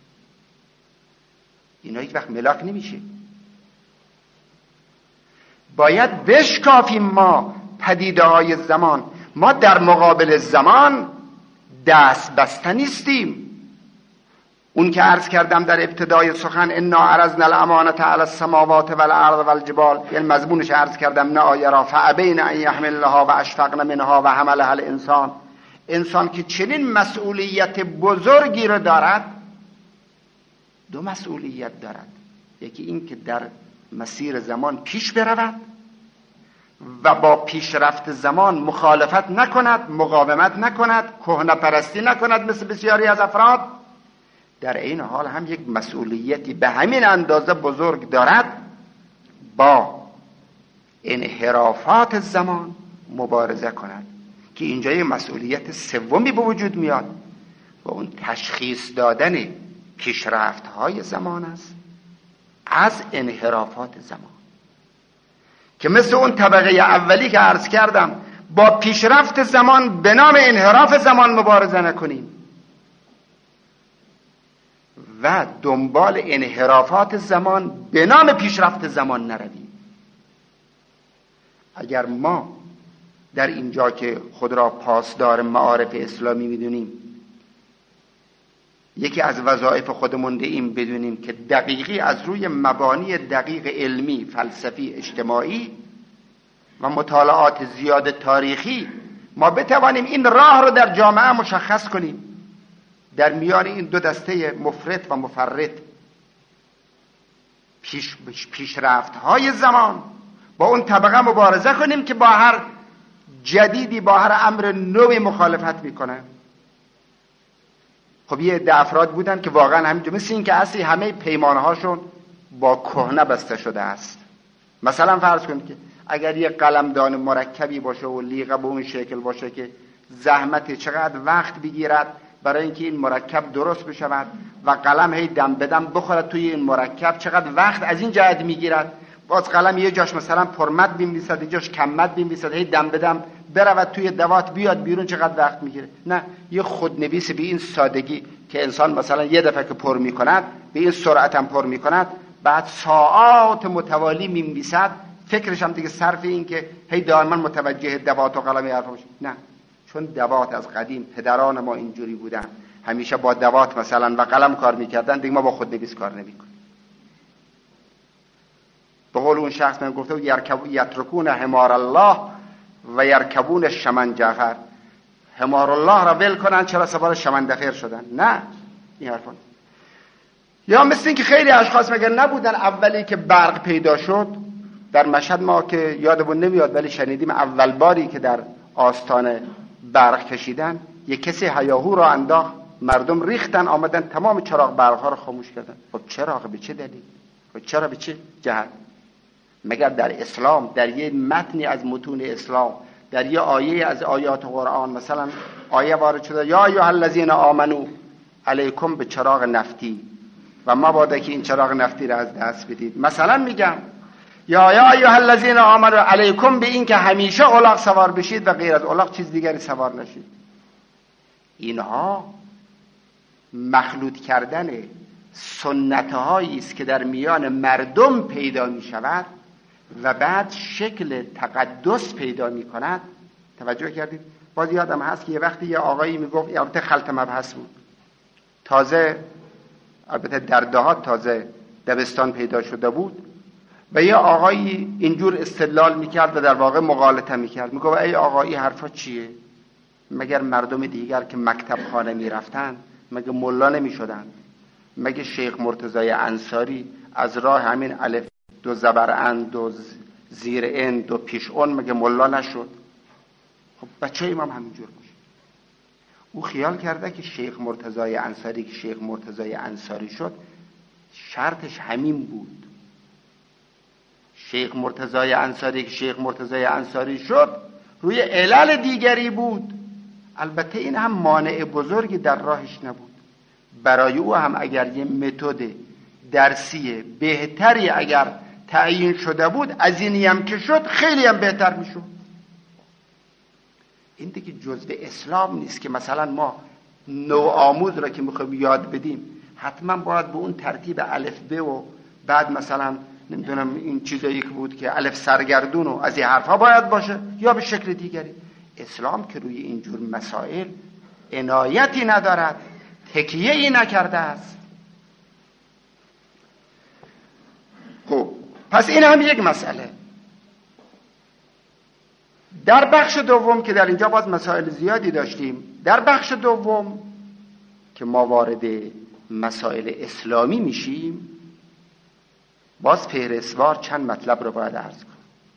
اینا هیچ وقت ملاک نمیشه. باید بشکافیم ما پدیده های زمان. ما در مقابل زمان دست بسته نیستیم. اون که عرض کردم در ابتدای سخن انا عرضنا الامانة علی السماوات والارض والجبال، یعنی مضمونش عرض کردم نه آیه را فابین ان یحملنها و اشفقن منها و حملها الانسان. انسان که چنین مسئولیت بزرگی رو دارد، دو مسئولیت دارد. یکی این که در مسیر زمان پیش برود و با پیشرفت زمان مخالفت نکند، مقاومت نکند، کهنه پرستی نکند مثل بسیاری از افراد. در این حال هم یک مسئولیتی به همین اندازه بزرگ دارد با انحرافات زمان مبارزه کند، که اینجا یک مسئولیت سومی به وجود میاد و اون تشخیص دادن پیشرفت‌های زمان است از انحرافات زمان، که مثل اون طبقه اولی که عرض کردم با پیشرفت زمان به نام انحراف زمان مبارزه نکنیم و دنبال انحرافات زمان به نام پیشرفت زمان نرویم. اگر ما در اینجا که خود را پاسدار معارف اسلامی میدونیم، یکی از وظایف خودمون این بدونیم که دقیقی از روی مبانی دقیق علمی، فلسفی، اجتماعی و مطالعات زیاد تاریخی ما بتوانیم این راه رو در جامعه مشخص کنیم، در میان این دو دسته مفرط و مفرط، پیشرفت های زمان، با اون طبقه مبارزه کنیم که با هر جدیدی، با هر امر نوی مخالفت میکنه. خب یه عده افراد بودن که واقعا همینجور، مثل این که اصلی همه پیمانهاشون با کهنه بسته شده است. مثلا فرض کنید که اگر یه قلمدان مرکبی باشه و لیغه به اون شکل باشه که زحمت چقدر وقت بگیرد برای اینکه این مرکب درست بشود و قلم هی دم بدم بخورد توی این مرکب، چقدر وقت از این جهت میگیرد. باز قلم یه جاش مثلا پرمد بنویسد، یه جاش کممد بنویسد، هی دم بدم برود توی دوات بیاد بیرون، چقدر وقت میگیره. نه، یه خودنویس به این سادگی که انسان مثلا یه دفعه که پر میکند به این سرعت هم پر میکند، بعد ساعات متوالی می‌نویسد، فکرش هم دیگه صرف این که هی دائما متوجه دوات و قلم حرف باشه. نه، چون دوات از قدیم پدران ما اینجوری بودن، همیشه با دوات مثلا و قلم کار میکردن، دیگه ما با خودنویس کار نمیکنیم. به قول اون شخص من گفته یترکون حمار الله و یرکبون شمن جعفر، حمار الله را ول کنن چرا سوار شمندفر شدن. نه، این حرفان. یا مثل این که خیلی اشخاص مگر نبودن اولی که برق پیدا شد در مشهد، ما که یادمون نمیاد ولی شنیدیم اول باری که در آستان برق کشیدن یک کسی هیاهو را انداخت، مردم ریختن آمدن تمام چراغ برق ها را خاموش کردن. خب چراغ به چه دلیل؟ خب چرا به چه جهت؟ مگر در اسلام، در یه متنی از متون اسلام، در یه آیه از آیات قرآن مثلا آیه وارد شده یا ایها الذین آمنو علیکم به چراغ نفتی و مبادا که این چراغ نفتی را از دست بدید. مثلا میگم یا ایها الذین آمنو علیکم به این که همیشه الاغ سوار بشید و غیر از الاغ چیز دیگری سوار نشید. اینها مخلوط کردن سنت‌هایی است که در میان مردم پیدا می شود و بعد شکل تقدس پیدا می کند. توجه کردید؟ باز یادم هست که یه وقتی یه آقایی می گفت، البته خلط مبحث بود، تازه البته در دهات تازه دبستان پیدا شده بود و یه آقایی اینجور استدلال می کرد و در واقع مغالطه می کرد. می گفت ای آقا این حرفا چیه؟ مگر مردم دیگر که مکتب خانه می رفتن مگه ملا نمی شدن؟ مگه شیخ مرتضی انصاری از راه همین الف دو زبر ان دو زیر ان دو پیش اون مگه ملا نشد؟ خب بچه امام همینجور باشه. او خیال کرده که شیخ مرتضی انصاری که شیخ مرتضی انصاری شد شرطش همین بود. شیخ مرتضی انصاری که شیخ مرتضی انصاری شد روی علل دیگری بود. البته این هم مانع بزرگی در راهش نبود. برای او هم اگر یه متد درسی بهتری اگر تعیین شده بود، از اینی هم که شد خیلی هم بهتر میشد. این دیگه جزء اسلام نیست که مثلا ما نوآموز را که میخوایم یاد بدیم حتما باید به اون ترتیب الف ب و بعد مثلا نمیدونم این چیزایی که بود که الف سرگردون و از این حرفا باید باشه یا به شکل دیگری. اسلام که روی اینجور مسائل عنایتی ندارد، تکیه‌ای نکرده است. خب پس این هم یک مسئله. در بخش دوم که در اینجا باز مسائل زیادی داشتیم، در بخش دوم که ما وارد مسائل اسلامی میشیم، باز فهرستوار چند مطلب رو باید عرض کنم.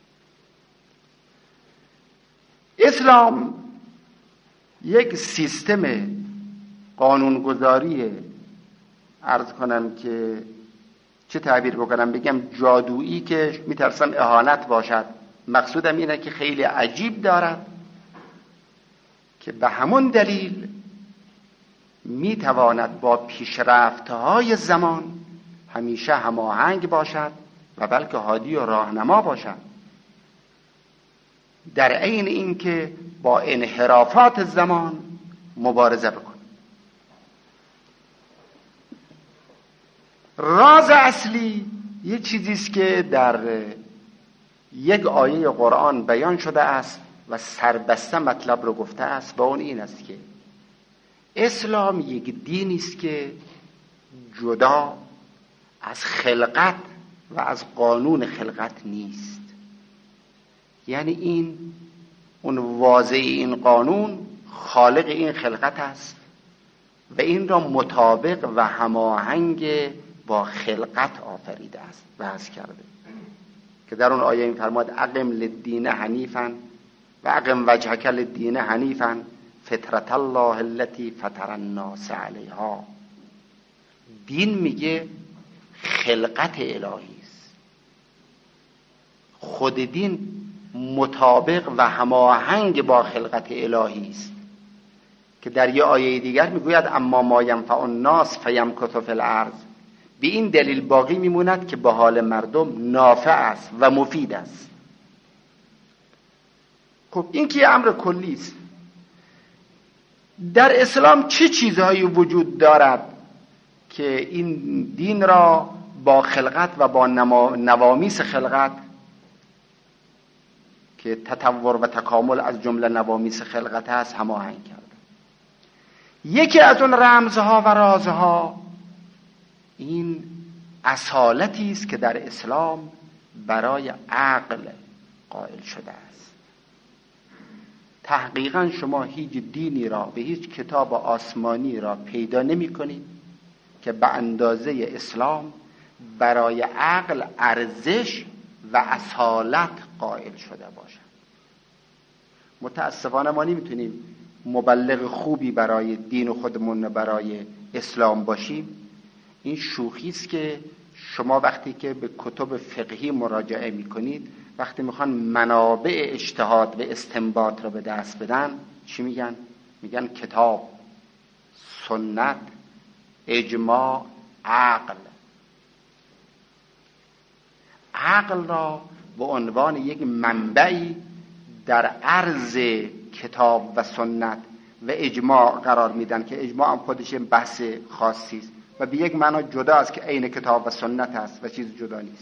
اسلام یک سیستم قانونگذاری عرض کنم که چه تعبیر بکنم، بگم جادویی که میترسم اهانت باشد، مقصودم اینه که خیلی عجیب دارد که به همون دلیل میتواند با پیشرفت‌های زمان همیشه هماهنگ باشد و بلکه هادی و راهنما باشد، در عین اینکه با انحرافات زمان مبارزه بکند. راز اصلی یه چیزی است که در یک آیه قرآن بیان شده است و سربسته مطلب رو گفته است، و اون این است که اسلام یک دینی است که جدا از خلقت و از قانون خلقت نیست. یعنی این اون واضع این قانون خالق این خلقت است و این را مطابق و هماهنگ با خلقت آفریده است و بحث کرده که در اون آیه این فرماد اقم للدین حنیفا و اقم وجهک للدین حنیفا فطرت الله التي فطر الناس علیها. دین میگه خلقت الهی است. خود دین مطابق و هماهنگ با خلقت الهی است که در یه آیه دیگر میگوید اما ما ینفع الناس فیمکث فی الارض. به این دلیل باقی میموند که به حال مردم نافع است و مفید است. خب این که امر کلی است. در اسلام چه چیزهایی وجود دارد که این دین را با خلقت و با نوامیس خلقت که تطور و تکامل از جمله نوامیس خلقت است هماهنگ کرد؟ یکی از اون رمزها و رازها این اصالتی است که در اسلام برای عقل قائل شده است. تحقیقا شما هیچ دینی را به هیچ کتاب آسمانی را پیدا نمی کنید که به اندازه اسلام برای عقل ارزش و اصالت قائل شده باشد. متاسفانه ما نمیتونیم مبلغ خوبی برای دین خودمون برای اسلام باشیم. این شوخی است که شما وقتی که به کتب فقهی مراجعه میکنید، وقتی میخوان منابع اجتهاد و استنباط رو به دست بدن، چی میگن؟ میگن کتاب، سنت، اجماع، عقل. عقل را به عنوان یک منبعی در عرض کتاب و سنت و اجماع قرار میدن که اجماع هم خودش بحث خاصی است و به یک معنا جدا است که عین کتاب و سنت است و چیز جدا نیست.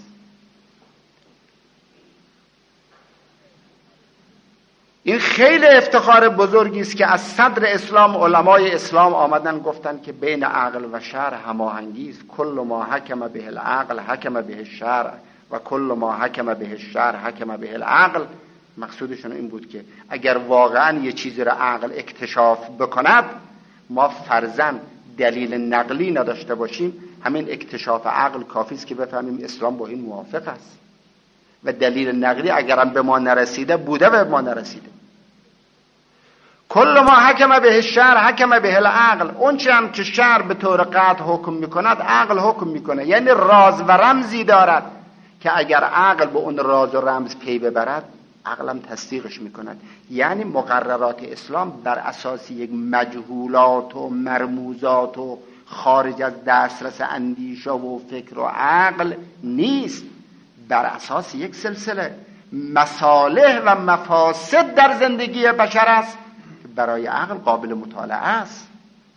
این خیلی افتخار بزرگی است که از صدر اسلام علمای اسلام آمدن گفتن که بین عقل و شرع هماهنگی است. کل ما حکم به العقل حکم به الشرع و کل ما حکم به الشرع حکم به العقل. مقصودشون این بود که اگر واقعا یه چیزی را عقل اکتشاف بکند، ما فرضاً دلیل نقلی نداشته باشیم، همین اکتشاف عقل کافی است که بفهمیم اسلام با این موافق است و دلیل نقلی اگرم به ما نرسیده بوده و به ما نرسیده. کل ما حکم به الشرع حکم به العقل. اون چه هم که شرع به طور قطع حکم میکند، عقل حکم میکنه. یعنی راز و رمزی دارد که اگر عقل به اون راز و رمز پی ببرد، عقلم تصدیقش میکند. یعنی مقررات اسلام بر اساس یک مجهولات و مرموزات و خارج از دسترس اندیشه و فکر و عقل نیست، بر اساس یک سلسله مصالح و مفاسد در زندگی بشر است که برای عقل قابل مطالعه است.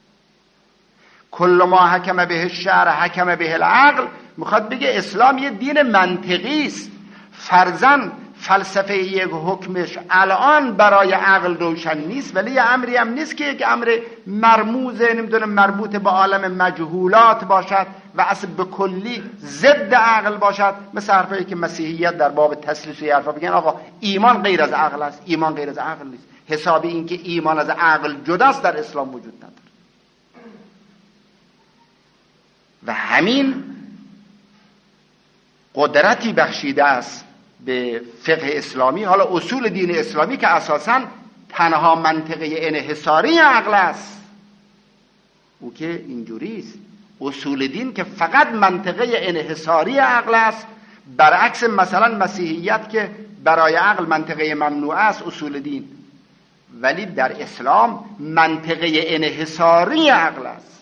کل ما حکم به الشرع حکم به العقل میخواد بگه اسلام یه دین منطقی است. فرضاً فلسفه یک حکمش الان برای عقل روشن نیست، ولی یه امری هم نیست که یک امر مرموزه نمیدونم مربوط به عالم مجهولات باشد و اصلا به کلی ضد عقل باشد. مثل حرفایی که مسیحیت در باب تثلیث و حرفا بگن آقا ایمان غیر از عقل است، ایمان غیر از عقل نیست. حسابی این که ایمان از عقل جداست در اسلام وجود نداره. و همین قدرتی بخشیده است به فقه اسلامی، حالا اصول دین اسلامی که اساساً تنها منطقه انحصاری عقل است. او که اینجوری است، اصول دین که فقط منطقه انحصاری عقل است، برعکس مثلا مسیحیت که برای عقل منطقه ممنوع است اصول دین، ولی در اسلام منطقه انحصاری عقل است.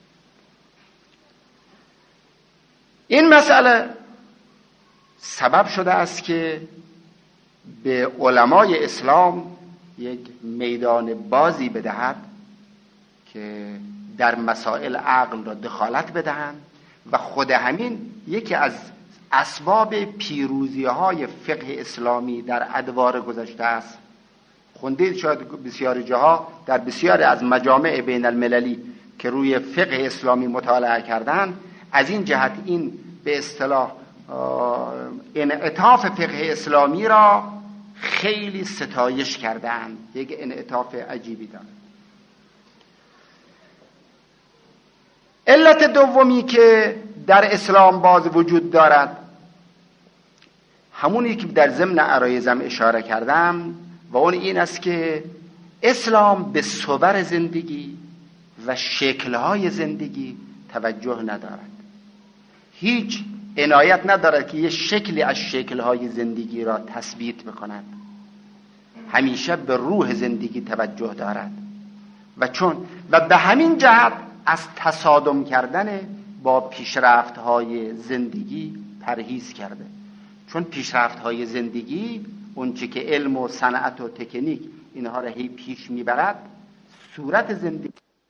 این مسئله سبب شده است که به علمای اسلام یک میدان بازی بدهد که در مسائل عقل را دخالت بدهند و خود همین یکی از اسباب پیروزی های فقه اسلامی در ادوار گذشته است. خوندید شاید بسیار جاها در بسیاری از مجامع بین المللی که روی فقه اسلامی مطالعه کردن، از این جهت این به اصطلاح انعطاف فقه اسلامی را خیلی ستایش کردند. یک انعطاف عجیبی دارد. علت دومی که در اسلام باز وجود دارد همونی که در ضمن عرایزم اشاره کردم و اون این است که اسلام به صور زندگی و شکل‌های زندگی توجه ندارد. هیچ عنایت ندارد که یه شکلی از شکل‌های زندگی را تثبیت بکند. همیشه به روح زندگی توجه دارد و به همین جهت از تصادم کردن با پیشرفت‌های زندگی پرهیز کرده، چون پیشرفت‌های زندگی اونچه که علم و صنعت و تکنیک اینها را هی پیش میبرد، صورت زندگی.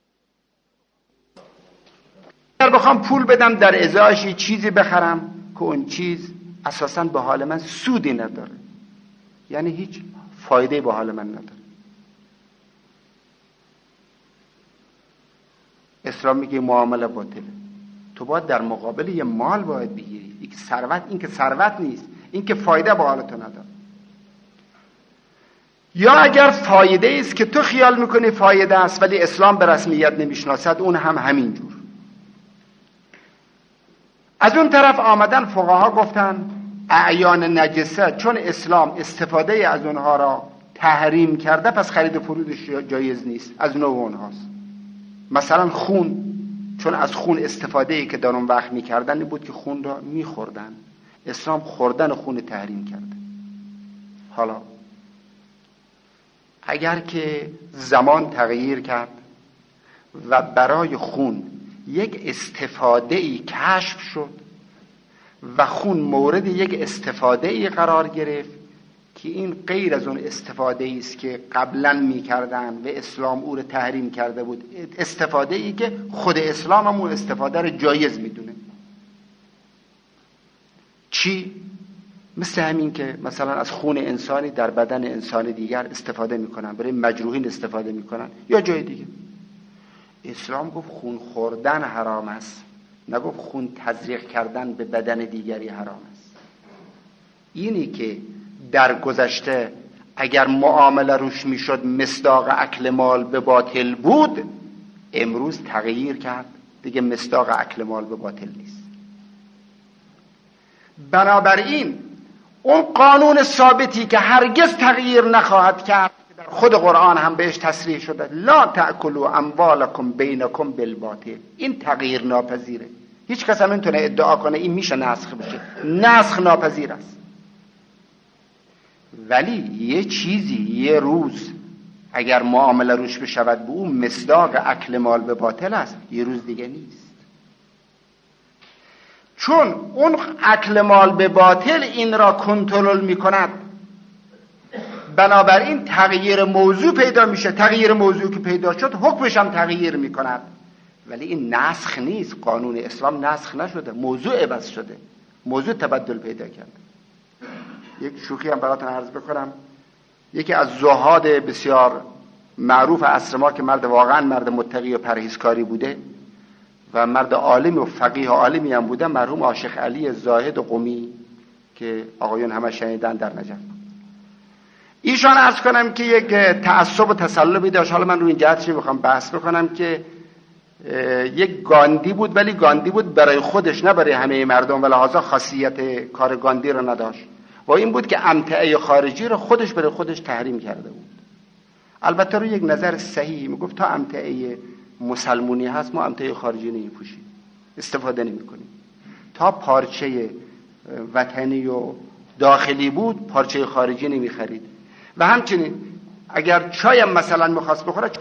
اگر بخوام پول بدم در ازایش چیزی بخرم که اون چیز اساساً به حال من سودی نداره، یعنی هیچ فایده به حال من نداره، اسلام میگه معامله باطله. تو باید در مقابل یه مال باید بگیری. این که ثروت نیست، این که فایده به حال تو نداره. یا اگر فایده است که تو خیال میکنی فایده است ولی اسلام به رسمیت نمیشناسد، اون هم همین جور. از اون طرف آمدن فقها گفتن اعیان نجسه، چون اسلام استفاده از اونها را تحریم کرده، پس خرید و فروشش جایز نیست، از نوع اونهاست. مثلا خون، چون از خون استفاده که در اون وقت میکردن بود که خون را میخوردن، اسلام خوردن خون تحریم کرده. حالا اگر که زمان تغییر کرد و برای خون یک استفاده ای کشف شد و خون مورد یک استفاده ای قرار گرفت که این غیر از اون استفاده ای است که قبلا میکردن و اسلام او رو تحریم کرده بود، استفاده ای که خود اسلام هم اون استفاده رو جایز میدونه. چی؟ مثل همین که مثلا از خون انسانی در بدن انسان دیگر استفاده میکنن، برای مجروحین استفاده میکنن یا جای دیگه. اسلام گفت خون خوردن حرام است، نگفت خون تزریق کردن به بدن دیگری حرام است. اینی که در گذشته اگر معامله روش میشد مصداق اکل مال به باطل بود، امروز تغییر کرد، دیگه مصداق اکل مال به باطل نیست. بنابراین اون قانون ثابتی که هرگز تغییر نخواهد کرد، در خود قرآن هم بهش تصریح شده، لا تأکلوا اموالکم بینکم بالباطل، این تغییر ناپذیره. هیچ کس هم نمیتونه ادعا کنه این میشه نسخ بشه، نسخ ناپذیر است. ولی یه چیزی یه روز اگر معامله روش بشود به اون مصداق اکل مال به باطل است، یه روز دیگه نیست، چون اون اکل مال به باطل این را کنترل میکند. بنابراین تغییر موضوع پیدا میشه، تغییر موضوع که پیدا شد حکمش هم تغییر میکند. ولی این نسخ نیست، قانون اسلام نسخ نشده، موضوع عوض شده، موضوع تبدل پیدا کرده. یک شوخی هم براتون عرض بکنم. یکی از زهاد بسیار معروف عصر ما که مرد واقعا مرد متقی و پرهیزکاری بوده و مرد عالم و فقیه و عالمی هم بوده، مرحوم عاشق علی زاهد قمی که آقایون همه شنیدن در نجف. ایشان عرض کنم که یک تعصب و تسلبی داشت. حالا من روی این جهتش میخوام بحث بکنم که یک گاندی بود، ولی گاندی بود برای خودش نه برای همه مردم، و لحاظا خاصیت کار گاندی رو نداشت و این بود که امتعه خارجی رو خودش برای خودش تحریم کرده بود. البته رو یک نظر صحیحی میگفت تا امتعه مسلمونی هست ما امتعه خارجی نمیپوشیم، استفاده نمیکنیم. تا پارچه وطنی و داخلی بود پارچه خارجی نمیخرید. و همچنین اگر چایم مثلا میخواست بخوره